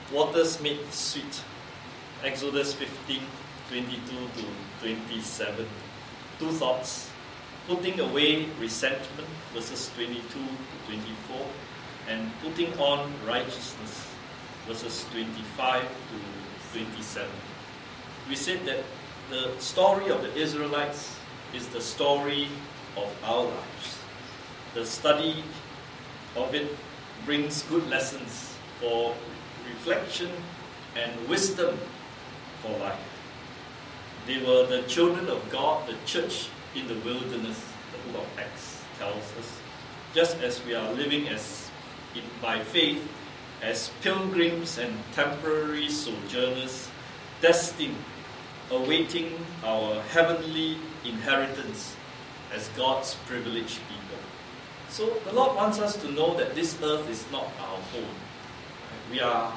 waters made sweet. Exodus 15, 22 to 27. Two thoughts. Putting away resentment, verses 22 to 24. And putting on righteousness, verses 25 to 27. We said that the story of the Israelites is the story of our lives. The study of it brings good lessons for reflection and wisdom for life. They were the children of God, the church in the wilderness, the book of Acts tells us. Just as we are living by faith as pilgrims and temporary sojourners, destined, awaiting our heavenly inheritance as God's privileged people. So the Lord wants us to know that this earth is not our home. We are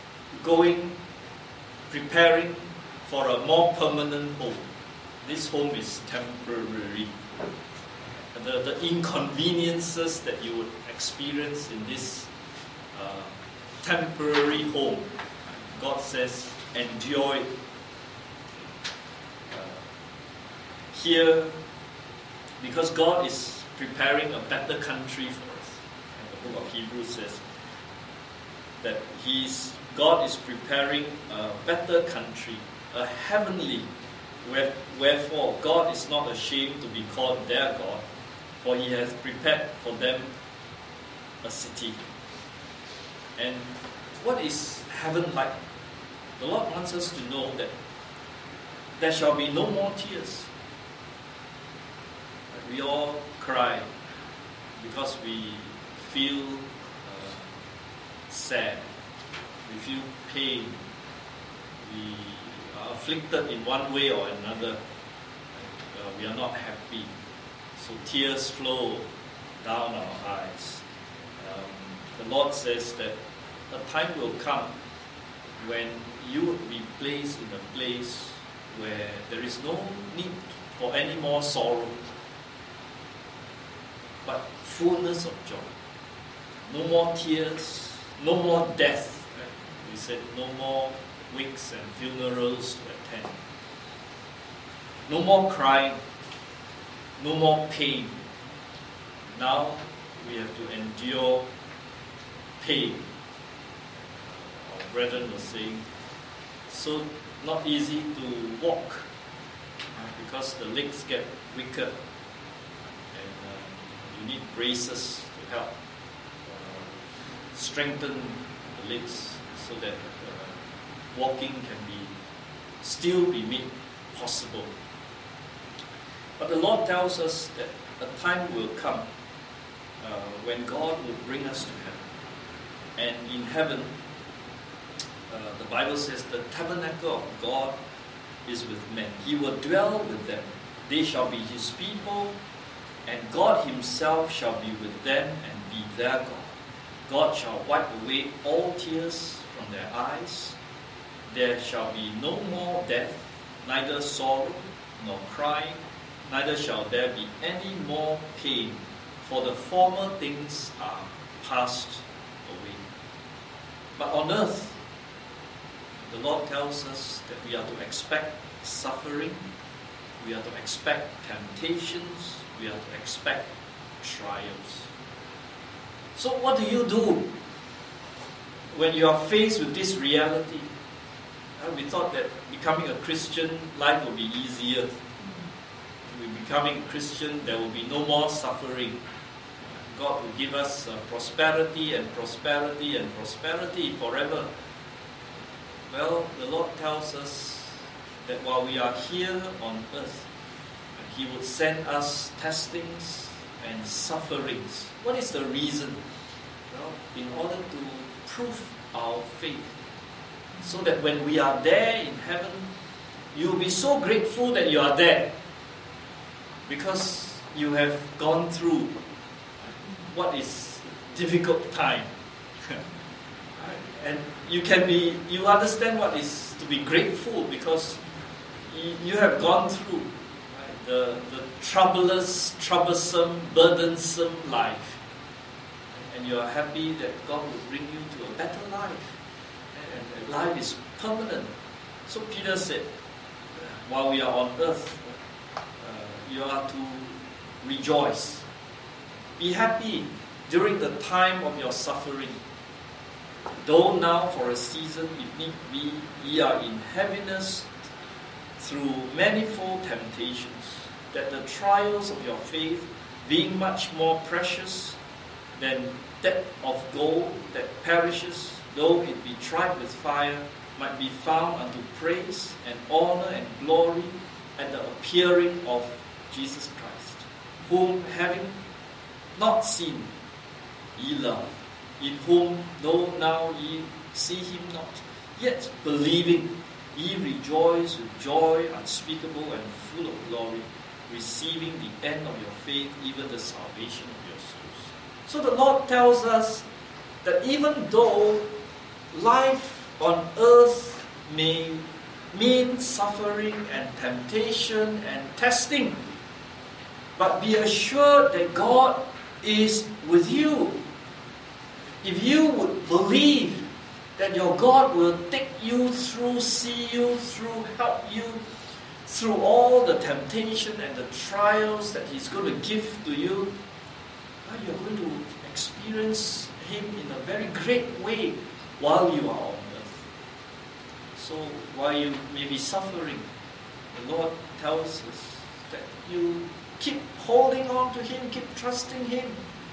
preparing for a more permanent home. This home is temporary. The inconveniences that you would experience in this temporary home, God says, enjoy it. Here, because God is preparing a better country for us. And the book of Hebrews says that God is preparing a better country, a heavenly. Wherefore, God is not ashamed to be called their God, for He has prepared for them a city. And what is heaven like? The Lord wants us to know that there shall be no more tears. We all cry because we feel sad, we feel pain, we are afflicted in one way or another, we are not happy. So tears flow down our eyes. The Lord says that a time will come when you will be placed in a place where there is no need for any more sorrow, but fullness of joy. No more tears, no more death. We said no more wakes and funerals to attend. No more crying, no more pain. Now we have to endure pain. Our brethren were saying, so not easy to walk because the legs get weaker. You need braces to help strengthen the legs so that walking can still be made possible. But the Lord tells us that a time will come when God will bring us to heaven. And in heaven, the Bible says the tabernacle of God is with men. He will dwell with them. They shall be His people, and God Himself shall be with them and be their God. God shall wipe away all tears from their eyes. There shall be no more death, neither sorrow nor crying, neither shall there be any more pain, for the former things are passed away. But on earth, the Lord tells us that we are to expect suffering, we are to expect temptations, we are to expect trials. So what do you do when you are faced with this reality? We thought that becoming a Christian, life will be easier. With becoming a Christian, there will be no more suffering. God will give us prosperity and prosperity and prosperity forever. Well, the Lord tells us that while we are here on earth, He would send us testings and sufferings. What is the reason? Well, in order to prove our faith. So that when we are there in heaven, you will be so grateful that you are there. Because you have gone through what is difficult time. And you understand what is to be grateful because you have gone through the troublous, troublesome, burdensome life. And you are happy that God will bring you to a better life. And life is permanent. So Peter said, while we are on earth, you are to rejoice. Be happy during the time of your suffering. Though now for a season, if need be, ye are in heaviness through manifold temptations, that the trials of your faith, being much more precious than that of gold that perishes, though it be tried with fire, might be found unto praise and honor and glory at the appearing of Jesus Christ, whom having not seen, ye love, in whom though now ye see him not, yet believing, ye rejoice with joy unspeakable and full of glory, receiving the end of your faith, even the salvation of your souls. So the Lord tells us that even though life on earth may mean suffering and temptation and testing, but be assured that God is with you. If you would believe that your God will take you through, see you through, help you through all the temptation and the trials that He's going to give to you, you're going to experience Him in a very great way while you are on earth. So while you may be suffering, the Lord tells us that you keep holding on to Him, keep trusting Him,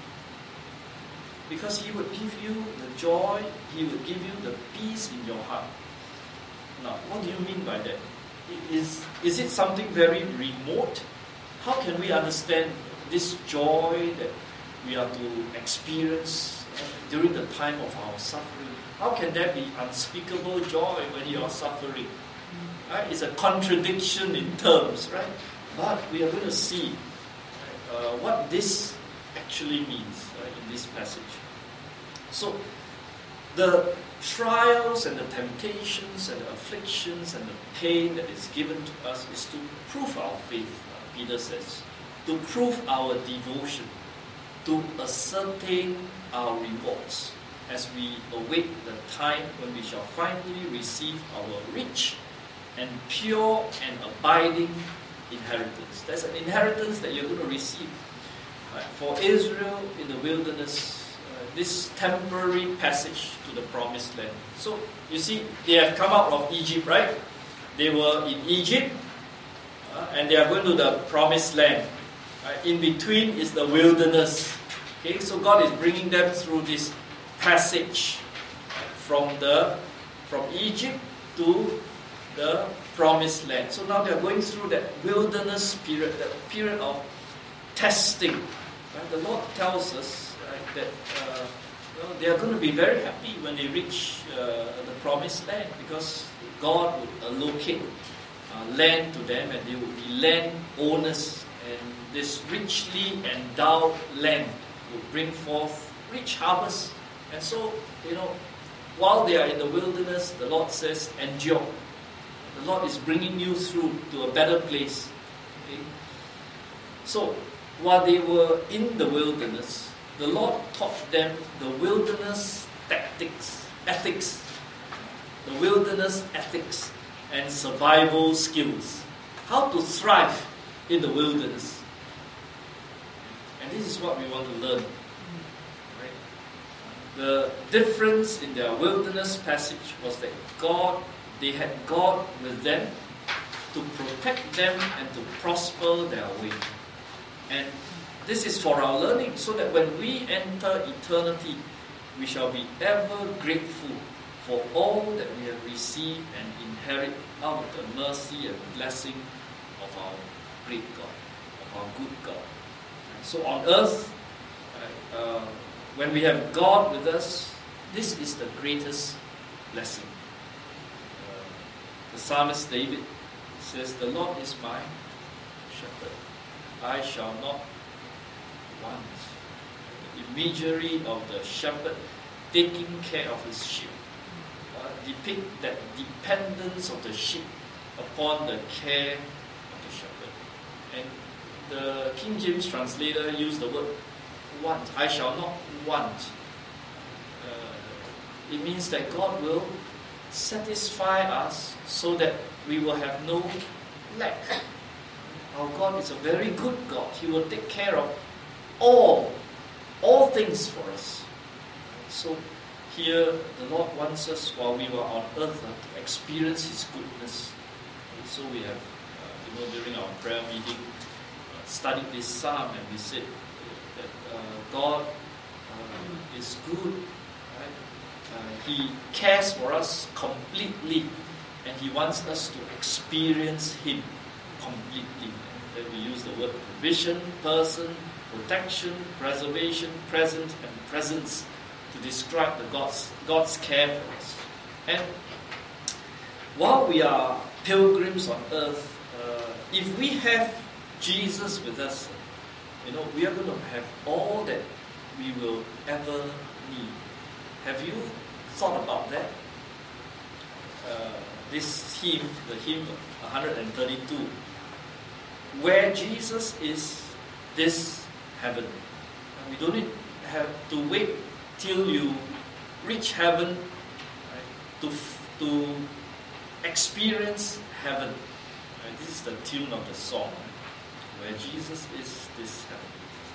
because He would give you the joy, He would give you the peace in your heart. Now, what do you mean by that? Is it something very remote? How can we understand this joy that we are to experience during the time of our suffering? How can there be unspeakable joy when you are suffering? Right? It's a contradiction in terms, right? But we are going to see what this actually means in this passage. So, the trials and the temptations and the afflictions and the pain that is given to us is to prove our faith, Peter says, to prove our devotion, to ascertain our rewards as we await the time when we shall finally receive our rich and pure and abiding inheritance. There's an inheritance that you're going to receive. For Israel in the wilderness, this temporary passage to the promised land. So, you see, they have come out of Egypt, right? They were in Egypt, and they are going to the promised land. In between is the wilderness. Okay, so God is bringing them through this passage from Egypt to the promised land. So now they are going through that wilderness period, that period of testing. Right? The Lord tells us that they are going to be very happy when they reach the promised land, because God would allocate land to them, and they would be land owners, and this richly endowed land would bring forth rich harvest. And so, while they are in the wilderness, the Lord says, endure. The Lord is bringing you through to a better place. Okay? So, while they were in the wilderness, the Lord taught them the wilderness ethics, the wilderness ethics and survival skills. How to thrive in the wilderness. And this is what we want to learn. Right? The difference in their wilderness passage was that they had God with them to protect them and to prosper their way. And this is for our learning, so that when we enter eternity, we shall be ever grateful for all that we have received and inherit out of the mercy and blessing of our great God, of our good God. So on earth, when we have God with us, this is the greatest blessing. The psalmist David says, "The Lord is my shepherd, I shall not want." The imagery of the shepherd taking care of his sheep depict that dependence of the sheep upon the care of the shepherd. And the King James translator used the word want. I shall not want. It means that God will satisfy us so that we will have no lack. Our God is a very good God. He will take care of all things for us. So here the Lord wants us, while we were on earth, to experience His goodness. And so we have, during our prayer meeting, studied this psalm, and we said that God is good. Right? He cares for us completely, and He wants us to experience Him completely. Then we use the word provision, person, protection, preservation, present, and presence to describe God's care for us. And while we are pilgrims on earth, if we have Jesus with us, we are going to have all that we will ever need. Have you thought about that? This hymn, the hymn 132, where Jesus is, this heaven. And we don't have to wait till you reach heaven, right, to experience heaven. Right? This is the tune of the song, right? Where Jesus is, this heaven.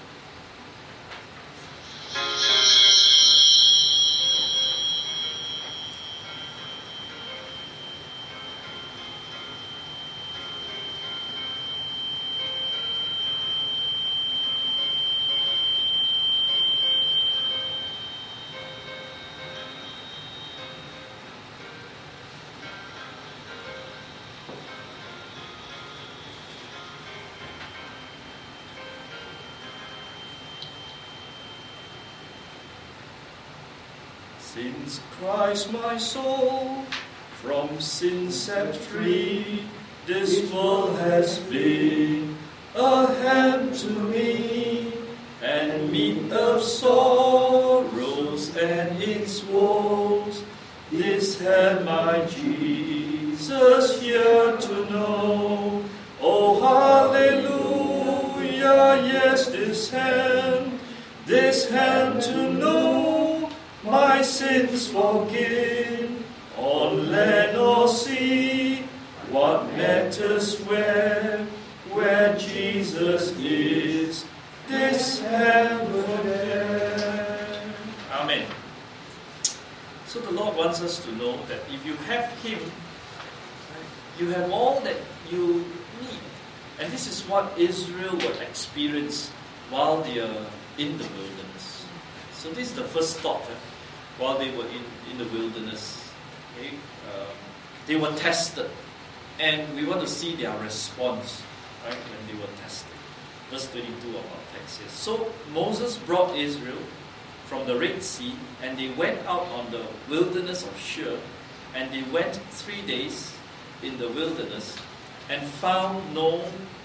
Since Christ my soul from sin set free, this world has been a hand to me, and meet of sorrows and its woes, this hand my Jesus here to know. Oh hallelujah, yes, this hand to know, my sins forgive, on land or sea, what matters where Jesus is, this heaven. Amen. So the Lord wants us to know that if you have Him, you have all that you need. And this is what Israel would experience while they are in the wilderness. So this is the first thought. While they were in the wilderness, okay, they were tested. And we want to see their response, right, when they were tested. Verse 22 of our text says, so Moses brought Israel from the Red Sea, and they went out on the wilderness of Shur, and they went 3 days in the wilderness, and found no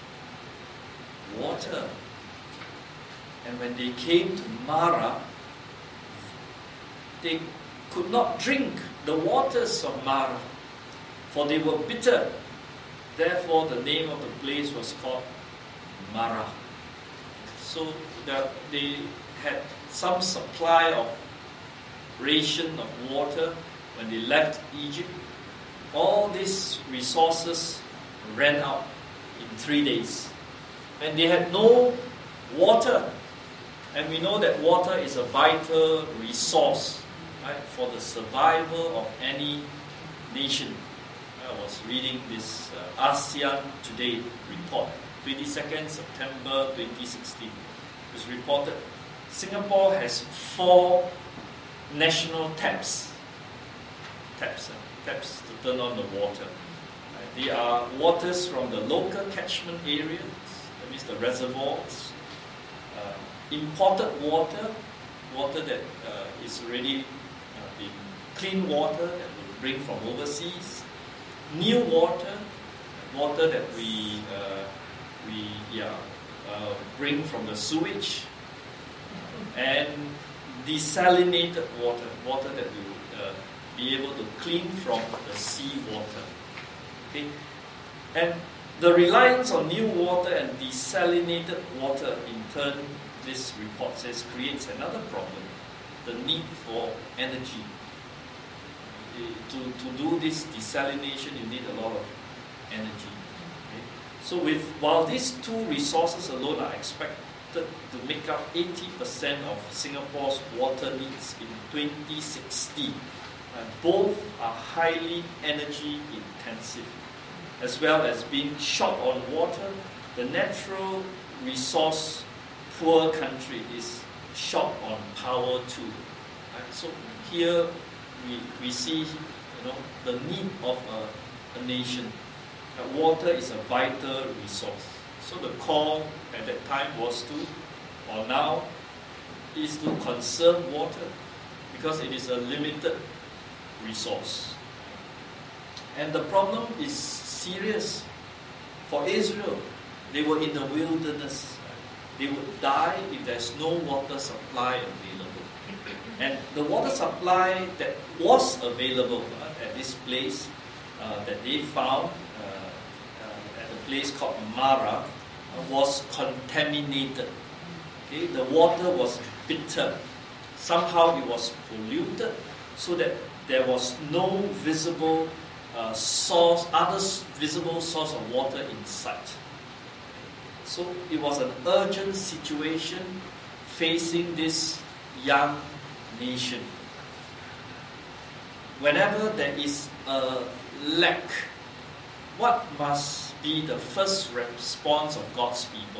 water. And when they came to Marah, they could not drink the waters of Marah, for they were bitter. Therefore the name of the place was called Marah. So they had some supply of ration of water when they left Egypt. All these resources ran out in 3 days. And they had no water. And we know that water is a vital resource, right, for the survival of any nation. I was reading this ASEAN Today report, 22nd September 2016. It was reported Singapore has 4 national taps to turn on the water. They are waters from the local catchment areas, that means the reservoirs, imported water that is already been clean water that we bring from overseas, new water that we bring from the sewage, and desalinated water that we would be able to clean from the sea water. Okay, and the reliance on new water and desalinated water, in turn, this report says, creates another problem: the need for energy. to do this desalination, you need a lot of energy. Okay? So while these two resources alone are expected to make up 80% of Singapore's water needs in 2060, both are highly energy intensive. As well as being short on water, the natural resource poor country is short on power too. So here we see the need of a nation. Water is a vital resource. So the call at that time was to, or now, is to conserve water because it is a limited resource. And the problem is serious. For Israel, they were in the wilderness. They would die if there's no water supply available. And the water supply that was available at this place that they found at a place called Mara was contaminated. Okay? The water was bitter. Somehow it was polluted so that there was no visible visible source of water in sight. So it was an urgent situation facing this young nation. Whenever there is a lack, what must be the first response of God's people?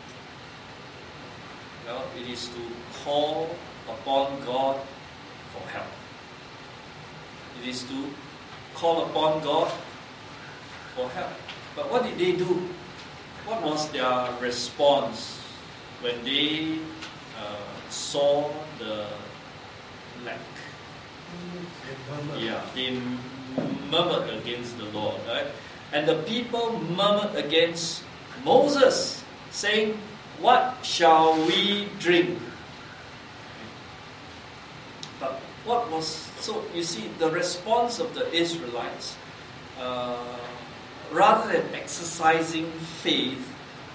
Well, it is to call upon God for help. It is to call upon God for help. But what did they do? What was their response when they saw the lack? They murmured against the Lord, right? And the people murmured against Moses, saying, "What shall we drink?" But what was so? You see, the response of the Israelites, rather than exercising faith,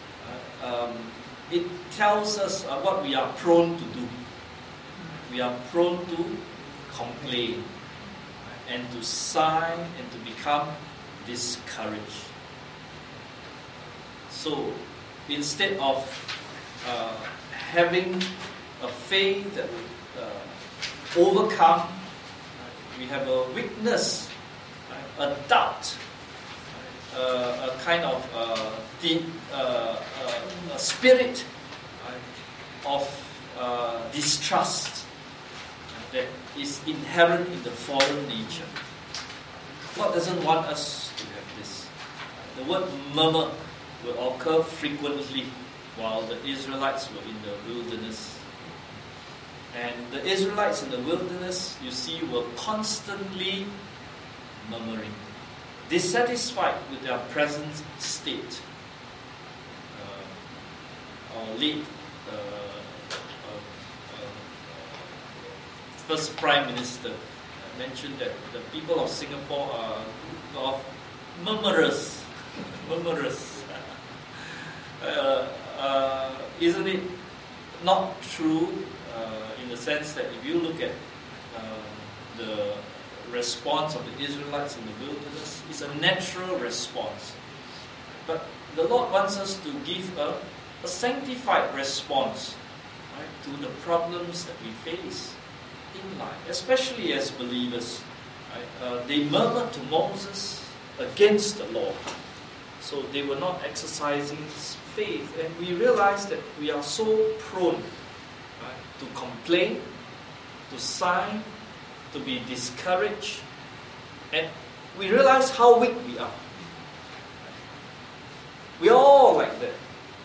it tells us what we are prone to do. We are prone to complain and to sigh and to become discouraged. So instead of having a faith that would overcome, we have a weakness, a doubt, a kind of a spirit of distrust that is inherent in the fallen nature. God doesn't want us to have this. The word murmur will occur frequently while the Israelites were in the wilderness. And the Israelites in the wilderness, you see, were constantly murmuring, dissatisfied with their present state. Our late first Prime Minister mentioned that the people of Singapore are of murmurers. Isn't it not true in the sense that if you look at the response of the Israelites in the wilderness, it's a natural response. But the Lord wants us to give a sanctified response, right, to the problems that we face in life, especially as believers. Right? They murmured to Moses against the law. So they were not exercising faith. And we realize that we are so prone, right, to complain, to sigh, to be discouraged. And we realize how weak we are. We are all like that.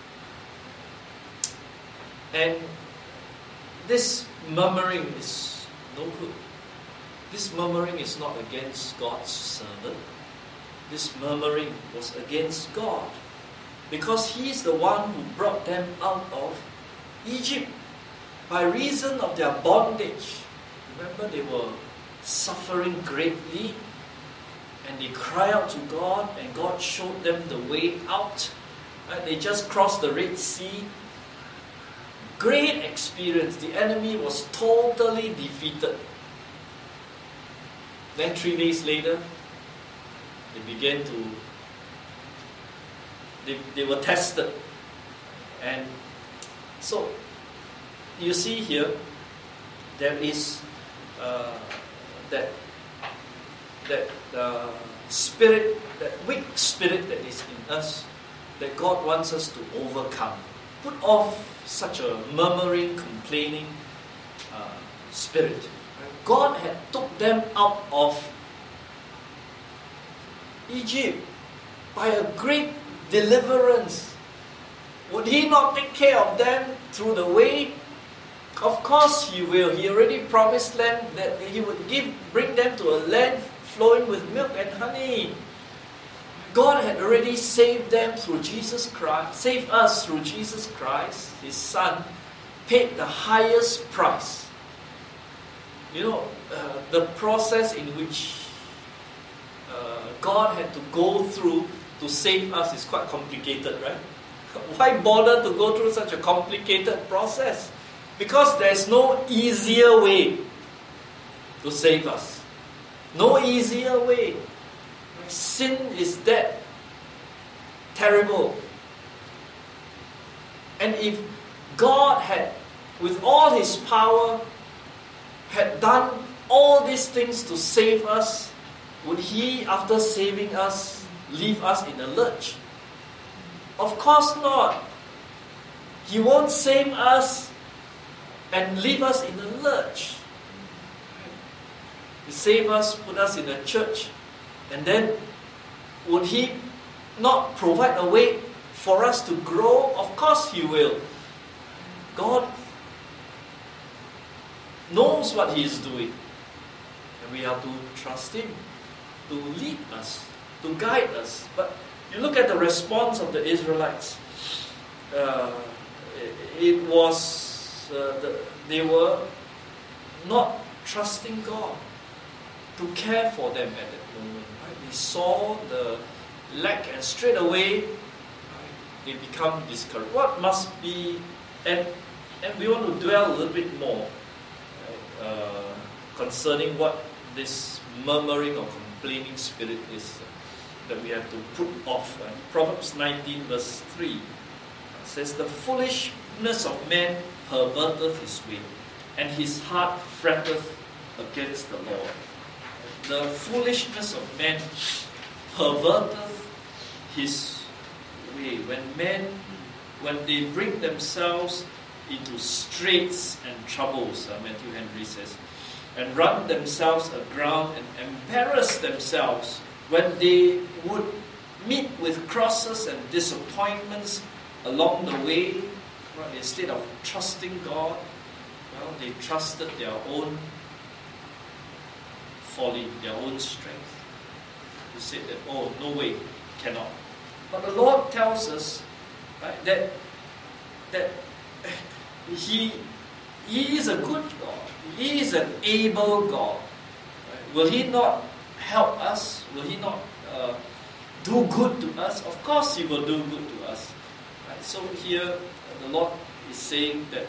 And this murmuring is no good. This murmuring is not against God's servant. This murmuring was against God. Because He is the one who brought them out of Egypt by reason of their bondage. Remember, they were suffering greatly and they cried out to God and God showed them the way out. Right? They just crossed the Red Sea. Great experience. The enemy was totally defeated. Then 3 days later, they began to, they were tested. And so, you see here, there is that spirit, that weak spirit that is in us, that God wants us to overcome. Put off such a murmuring, complaining spirit. God had took them out of Egypt by a great deliverance. Would He not take care of them through the way? Of course He will. He already promised them that He would bring them to a land flowing with milk and honey. God had already saved them through Jesus Christ, saved us through Jesus Christ, His Son, paid the highest price. You know, the process in which God had to go through to save us is quite complicated, right? Why bother to go through such a complicated process? Because there's no easier way to save us. No easier way. Sin is that terrible. And if God had, with all His power, had done all these things to save us, would He, after saving us, leave us in a lurch? Of course not. He won't save us and leave us in a lurch. He saved us, put us in a church, and then would He not provide a way for us to grow? Of course He will. God knows what He is doing. And we have to trust Him to lead us, to guide us. But you look at the response of the Israelites. It was, they were not trusting God to care for them at that moment. Right? They saw the lack and straight away they become discouraged. What must be, and we want to dwell a little bit more concerning what this murmuring or complaining spirit is that we have to put off. Proverbs 19 verse 3 says, "The foolishness of man perverteth his way, and his heart fretteth against the Lord." The foolishness of man perverteth his way. When they bring themselves into straits and troubles, Matthew Henry says, and run themselves aground and embarrass themselves, when they would meet with crosses and disappointments along the way, right, instead of trusting God, well, they trusted their own folly, their own strength. They said that, oh, no way, cannot. But the Lord tells us, right, that He is a good God. He is an able God. Right? Will He not help us? Will He not do good to us? Of course He will do good to us. Right? So here the Lord is saying that,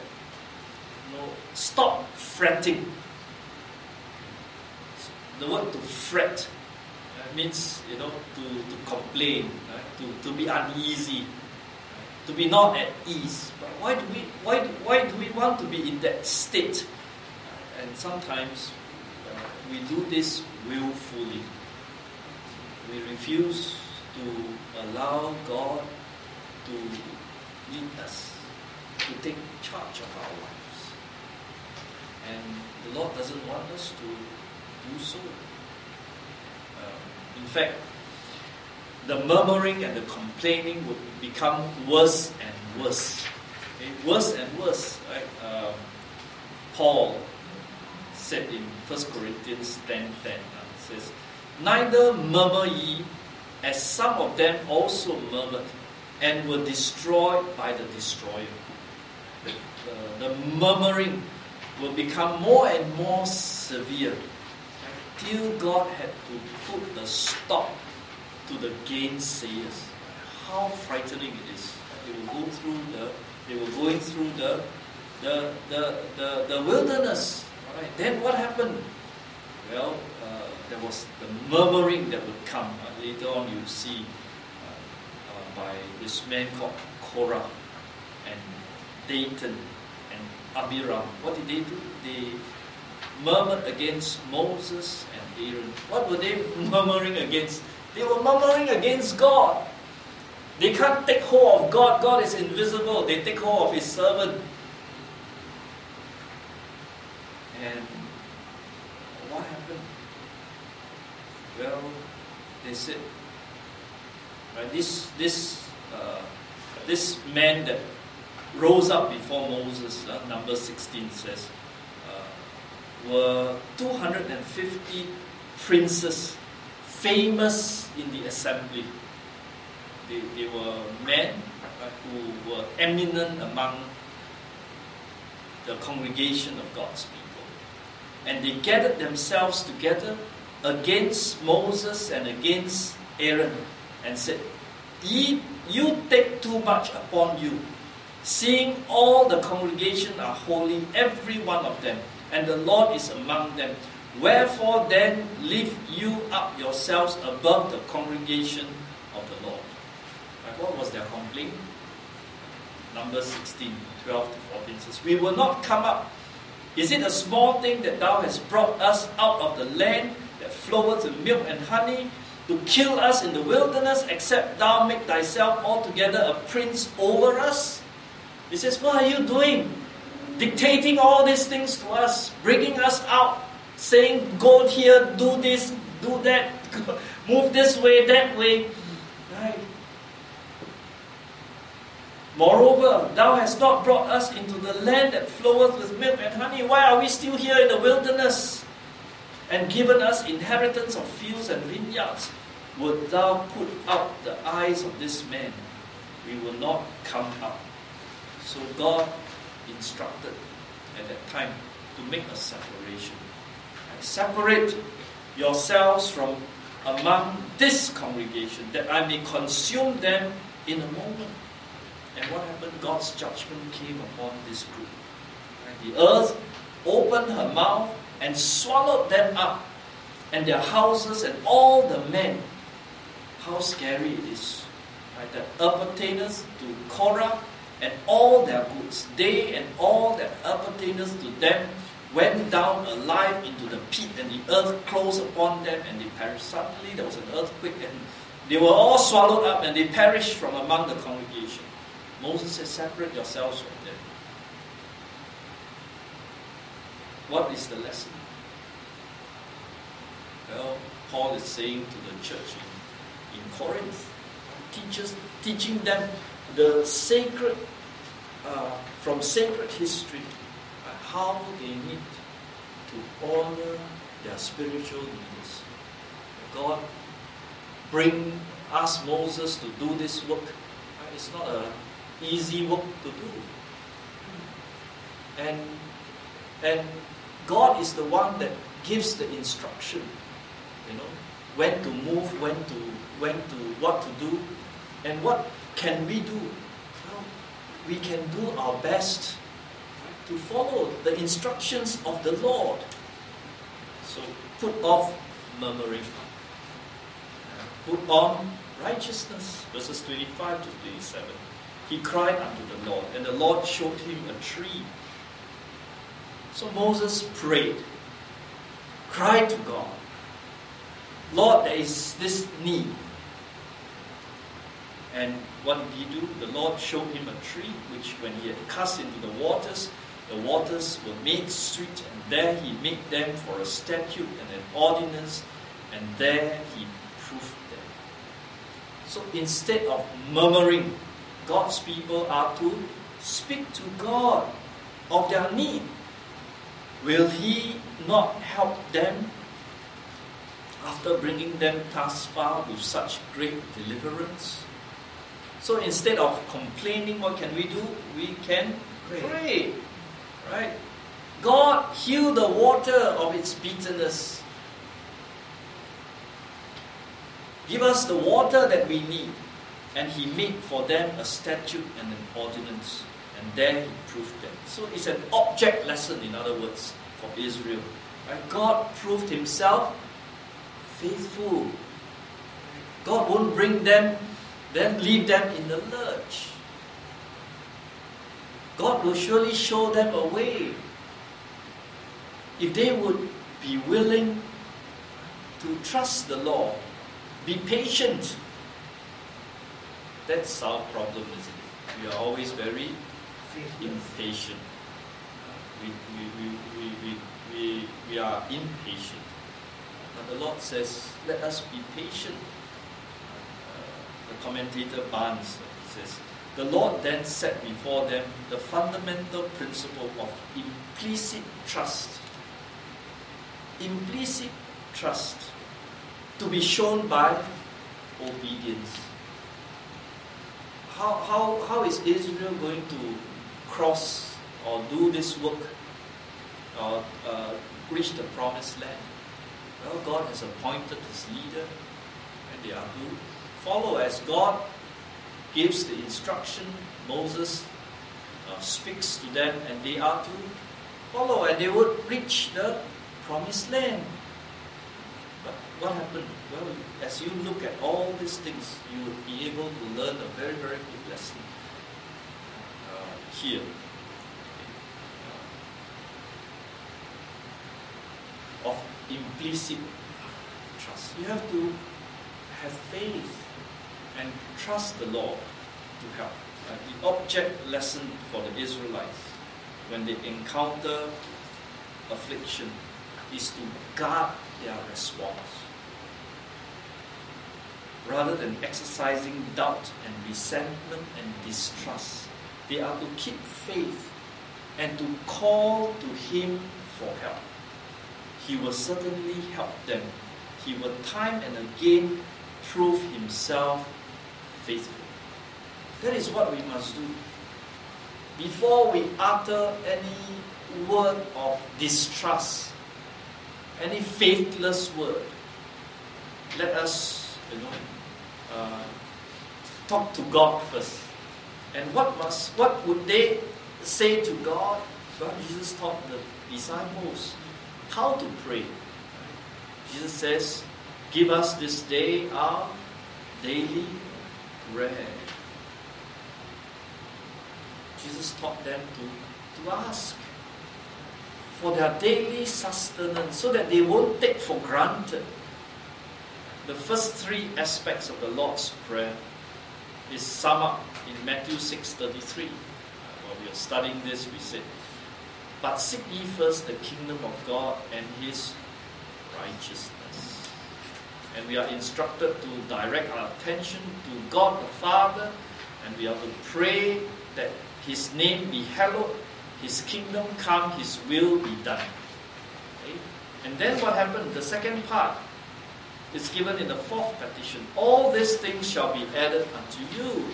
stop fretting. The word to fret means, to complain, right? to be uneasy, right? To be not at ease. But why do we want to be in that state? And sometimes we do this willfully. We refuse to allow God to lead us, to take charge of our lives. And the Lord doesn't want us to do so. In fact, the murmuring and the complaining would become worse and worse. Okay? Worse and worse. Right? Paul said in 1 Corinthians 10:10, says, "Neither murmur ye, as some of them also murmured, and were destroyed by the destroyer." The murmuring will become more and more severe, till God had to put a stop to the gainsayers. How frightening it is! They were going through the wilderness. Right? Then what happened? Well, there was the murmuring that would come. Later on you see by this man called Korah and Dathan and Abiram. What did they do? They murmured against Moses and Aaron. What were they murmuring against? They were murmuring against God. They can't take hold of God. God is invisible. They take hold of His servant. And what happened? Well, they said, right, this man that rose up before Moses, number 16 says, were 250 princes famous in the assembly. They were men who were eminent among the congregation of God's people. And they gathered themselves together against Moses and against Aaron and said, You take too much upon you, seeing all the congregation are holy, every one of them, and the Lord is among them. Wherefore then lift you up yourselves above the congregation of the Lord. Right, what was their complaint? Number 16, 12 to 14 says, We will not come up. Is it a small thing that thou hast brought us out of the land that floweth with milk and honey, to kill us in the wilderness, except thou make thyself altogether a prince over us? He says, what are you doing? Dictating all these things to us, bringing us out, saying, go here, do this, do that, move this way, that way. Right? Moreover, thou hast not brought us into the land that floweth with milk and honey. Why are we still here in the wilderness? And given us inheritance of fields and vineyards. Would thou put out the eyes of this man? We will not come up. So God instructed at that time to make a separation. And separate yourselves from among this congregation, that I may consume them in a moment. And what happened? God's judgment came upon this group. And the earth opened her mouth and swallowed them up, and their houses and all the men. How scary it is. Right? That appertaineth to Korah and all their goods. They and all that appertaineth to them went down alive into the pit, and the earth closed upon them, and they perished. Suddenly there was an earthquake, and they were all swallowed up, and they perished from among the congregation. Moses said, separate yourselves from them. What is the lesson? Well, Paul is saying to the church in Corinth, teaching them the sacred, from sacred history, how they need to honor their spiritual leaders. God asked Moses to do this work. It's not an easy work to do. And God is the one that gives the instruction, when to move, what to do, and what can we do? Well, we can do our best to follow the instructions of the Lord. So put off murmuring, put on righteousness. Verses 25 to 27. He cried unto the Lord, and the Lord showed him a tree. So Moses prayed, cried to God, Lord, there is this need. And what did he do? The Lord showed him a tree, which when he had cast into the waters were made sweet, and there he made them for a statute and an ordinance, and there he proved them. So instead of murmuring, God's people are to speak to God of their need. Will He not help them after bringing them thus far with such great deliverance? So instead of complaining, what can we do? We can pray. Right? God, heal the water of its bitterness. Give us the water that we need. And He made for them a statute and an ordinance. And there He proved them. So it's an object lesson, in other words, for Israel. Right? God proved Himself faithful. God won't bring them, then leave them in the lurch. God will surely show them a way. If they would be willing to trust the Lord, be patient. That's our problem, isn't it? We are always very impatient. We are impatient. But the Lord says, let us be patient. The commentator Barnes says, the Lord then set before them the fundamental principle of implicit trust. Implicit trust to be shown by obedience. How is Israel going to cross or do this work or reach the promised land? Well, God has appointed His leader, and they are to follow as God gives the instruction. Moses speaks to them, and they are to follow, and they would reach the promised land. But what happened? Well, as you look at all these things, you will be able to learn a very, very big lesson here. Of implicit trust. You have to have faith and trust the Lord to help. The object lesson for the Israelites when they encounter affliction is to guard their response. Rather than exercising doubt and resentment and distrust, they are to keep faith and to call to Him for help. He will certainly help them. He will time and again prove Himself faithful. That is what we must do. Before we utter any word of distrust, any faithless word, let us, talk to God first. And what would they say to God? Well, Jesus taught the disciples how to pray. Jesus says, give us this day our daily bread. Jesus taught them to ask for their daily sustenance so that they won't take for granted. The first three aspects of the Lord's Prayer is summed up in Matthew 6:33. While we are studying this, we said, but seek ye first the kingdom of God and His righteousness. And we are instructed to direct our attention to God the Father, and we are to pray that His name be hallowed, His kingdom come, His will be done. Okay? And then what happened? The second part is given in the fourth petition. All these things shall be added unto you.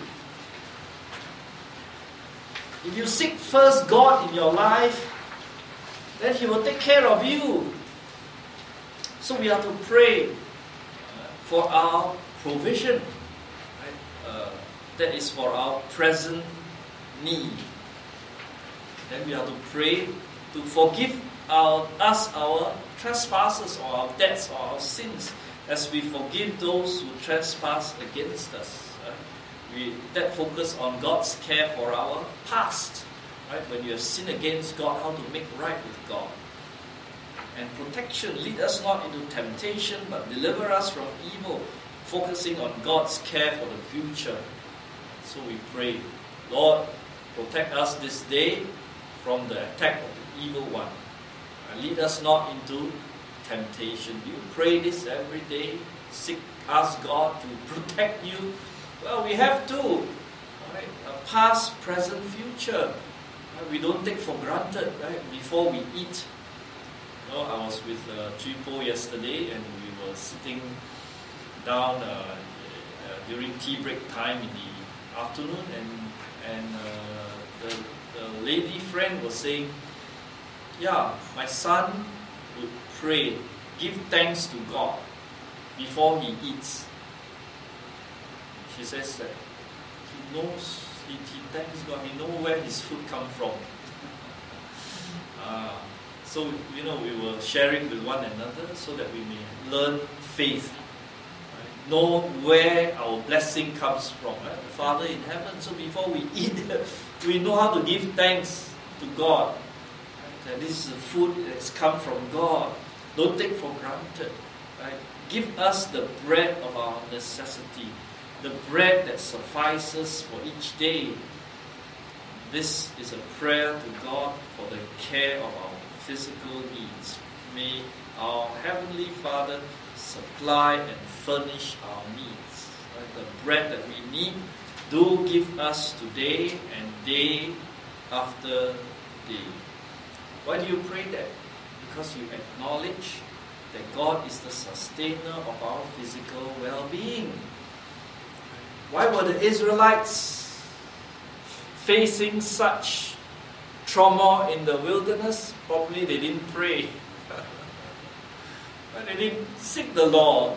If you seek first God in your life, then He will take care of you. So we are to pray for our provision. Right? That is for our present need. Then we are to pray to forgive us our trespasses or our debts or our sins, as we forgive those who trespass against us. That focus on God's care for our past. Right? When you have sinned against God, how to make right with God. And protection, lead us not into temptation, but deliver us from evil, focusing on God's care for the future. So we pray, Lord, protect us this day from the attack of the evil one. And lead us not into temptation. You pray this every day. Ask God to protect you. Well, we have to. Right? Past, present, future. Right? We don't take for granted, right? Before we eat. I was with Tripo yesterday, and we were sitting down during tea break time in the afternoon, and the lady friend was saying, yeah, my son would pray, give thanks to God before he eats. She says that he knows, he thanks God, he knows where his food comes from. So, we were sharing with one another so that we may learn faith. Right? Know where our blessing comes from. Right? The Father in heaven. So before we eat, we know how to give thanks to God. Right? That this is a food that has come from God. Don't take for granted. Right? Give us the bread of our necessity. The bread that suffices for each day. This is a prayer to God for the care of our physical needs. May our Heavenly Father supply and furnish our needs. Right? The bread that we need, do give us today and day after day. Why do you pray that? Because you acknowledge that God is the sustainer of our physical well-being. Why were the Israelites facing such trauma in the wilderness? Probably they didn't pray. They didn't seek the Lord.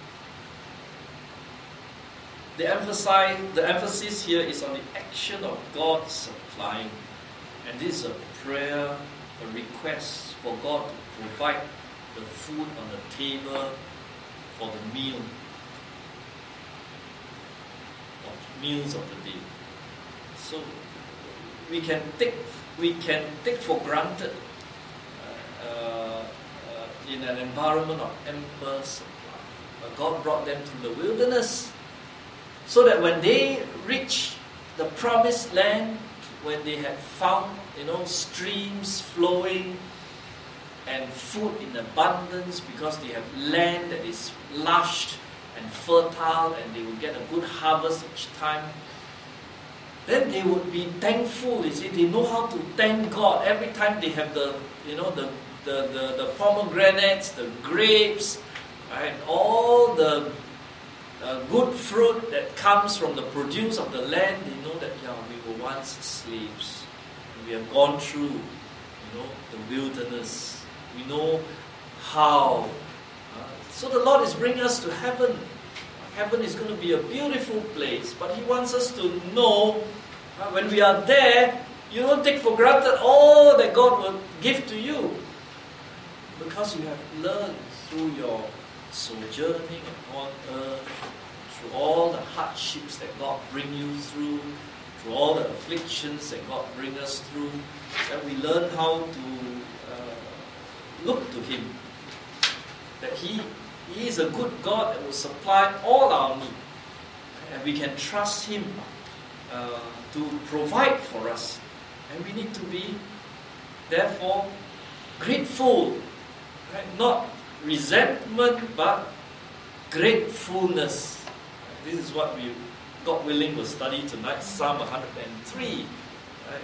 The emphasis here is on the action of God supplying. And this is a prayer, a request for God to provide the food on the table for the meals of the day. So we can take for granted in an environment of ample supply. But God brought them through the wilderness so that when they reach the promised land, when they had found streams flowing and food in abundance because they have land that is lush and fertile and they will get a good harvest each time, then they would be thankful. You see, they know how to thank God every time they have the pomegranates, the grapes, and all the good fruit that comes from the produce of the land. They know that we were once slaves. And we have gone through, the wilderness. We know how. So the Lord is bringing us to heaven. Heaven is going to be a beautiful place, but He wants us to know when we are there, you don't take for granted all that God will give to you, because you have learned through your sojourning on earth, through all the hardships that God brings you through all the afflictions that God brings us through, that we learn how to look to Him, that He is a good God that will supply all our needs. And we can trust Him to provide for us. And we need to be, therefore, grateful. Right? Not resentment, but gratefulness. This is what we, God willing, will study tonight, Psalm 103. Right?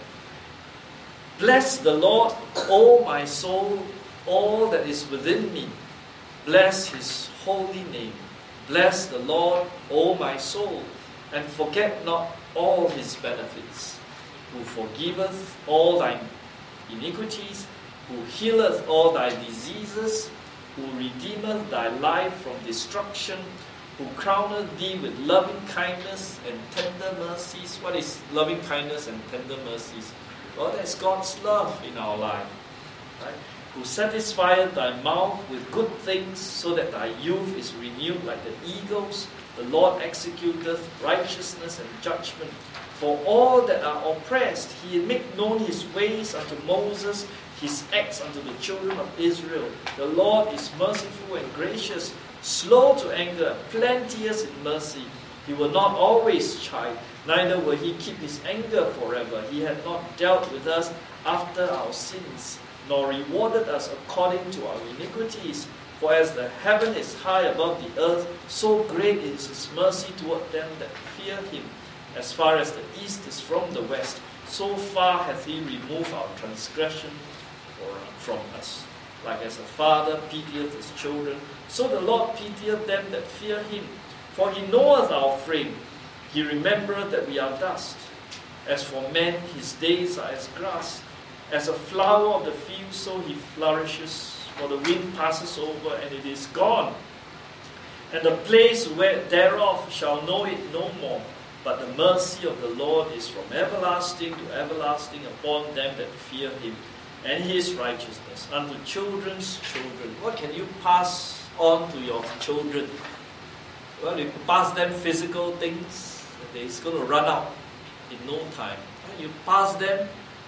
Bless the Lord, O my soul, all that is within me. Bless His holy name. Bless the Lord, O my soul, and forget not all His benefits, who forgiveth all thy iniquities, who healeth all thy diseases, who redeemeth thy life from destruction, who crowneth thee with loving kindness and tender mercies. What is loving kindness and tender mercies? Well, that's God's love in our life. Right? Who satisfieth thy mouth with good things, so that thy youth is renewed like the eagles. The Lord executeth righteousness and judgment for all that are oppressed. He made known His ways unto Moses, His acts unto the children of Israel. The Lord is merciful and gracious, slow to anger, plenteous in mercy. He will not always chide, neither will He keep His anger forever. He hath not dealt with us after our sins, nor rewarded us according to our iniquities. For as the heaven is high above the earth, so great is His mercy toward them that fear Him. As far as the east is from the west, so far hath He removed our transgression from us. Like as a father pitieth his children, so the Lord pitieth them that fear Him. For He knoweth our frame. He remembereth that we are dust. As for man, his days are as grass. As a flower of the field, so he flourishes. For the wind passes over, and it is gone. And the place thereof shall know it no more. But the mercy of the Lord is from everlasting to everlasting upon them that fear Him, and His righteousness unto children's children. What can you pass on to your children? Well, you pass them physical things, it's going to run out in no time. You pass them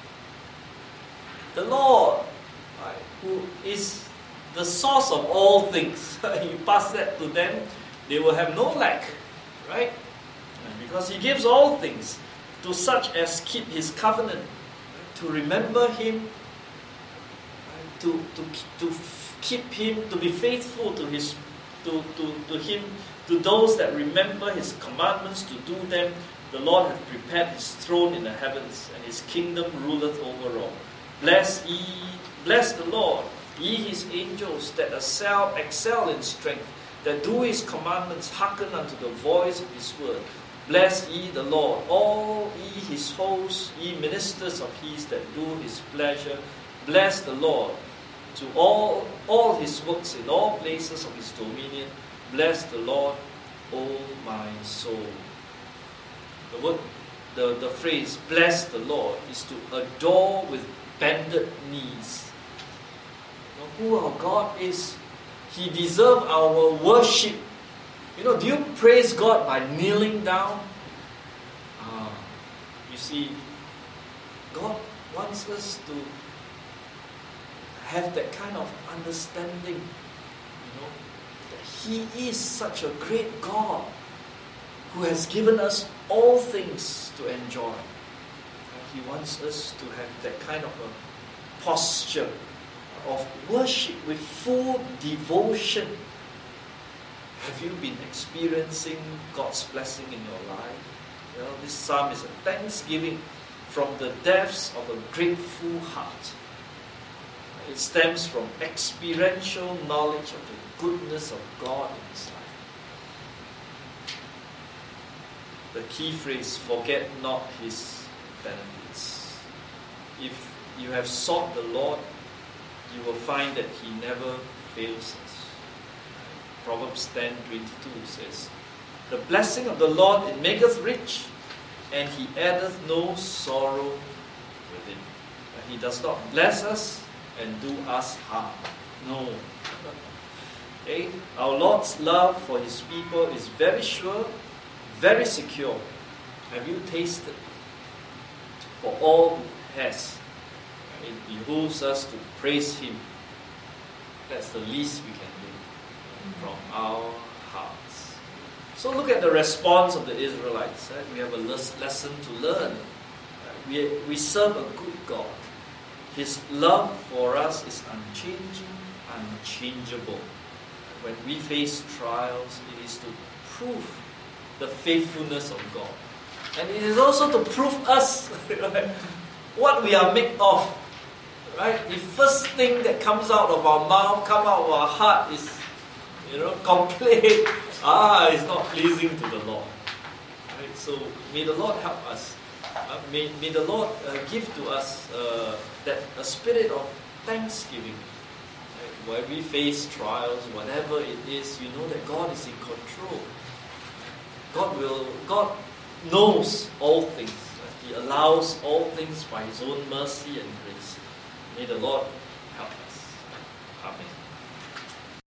the Lord, right, who is the source of all things. You pass that to them, they will have no lack, right? Because He gives all things to such as keep His covenant, to remember Him, to keep Him, to be faithful to His, to Him, to those that remember His commandments, to do them. The Lord hath prepared His throne in the heavens, and His kingdom ruleth over all. Bless the Lord, ye His angels that excel in strength, that do His commandments, hearken unto the voice of His word. Bless ye the Lord, all ye His hosts, ye ministers of His that do His pleasure. Bless the Lord to all His works in all places of His dominion. Bless the Lord, O my soul. The phrase, bless the Lord, is to adore with bended knees. Who our God is, He deserves our worship. Do you praise God by kneeling down? You see, God wants us to have that kind of understanding, that He is such a great God who has given us all things to enjoy. He wants us to have that kind of a posture of worship with full devotion. Have you been experiencing God's blessing in your life? This psalm is a thanksgiving from the depths of a grateful heart. It stems from experiential knowledge of the goodness of God in His life. The key phrase, forget not His benefits. If you have sought the Lord, you will find that He never fails us. Proverbs 10:22 says, the blessing of the Lord, it maketh rich, and He addeth no sorrow with it. He does not bless us and do us harm. No. Okay? Our Lord's love for His people is very sure, very secure. Have you tasted? For all He has, it behooves us to praise Him. That's the least we can do from our hearts. So look at the response of the Israelites. Right? We have a lesson to learn. Right? We serve a good God. His love for us is unchanging, unchangeable. When we face trials, it is to prove the faithfulness of God. And it is also to prove us what we are made of. Right? The first thing that comes out of our mouth, come out of our heart is, complaint. It's not pleasing to the Lord. Right? So may the Lord help us. May the Lord give to us that a spirit of thanksgiving. Right? Where we face trials, whatever it is, you know that God is in control. God knows all things. Right? He allows all things by His own mercy and grace. May the Lord help us. Amen.